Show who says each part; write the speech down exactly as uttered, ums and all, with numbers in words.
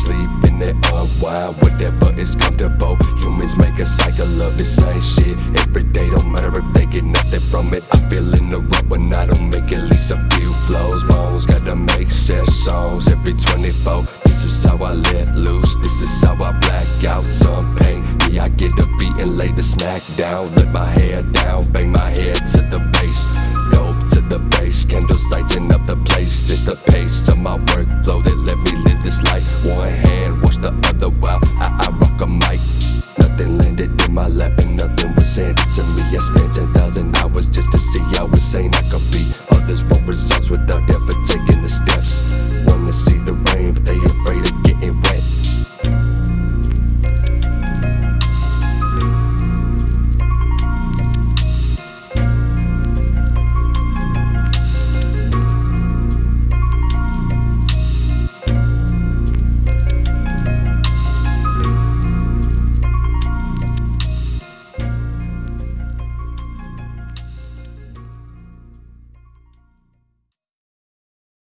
Speaker 1: sleep and they unwind, whatever is comfortable. Humans make a cycle of the same shit every day, don't matter if they get nothing from it. I feel in the rut when I don't make at least a few flows. Bones gotta make set songs every twenty-four. This is how I let loose, this is how I black out. Some pain, me I get the beat and lay the smack down. Let my hair down, bang my head to the bass. Dope to the base, candles lighting up the place. Just the pace of my workflow that let me live this life. One hand, watch the other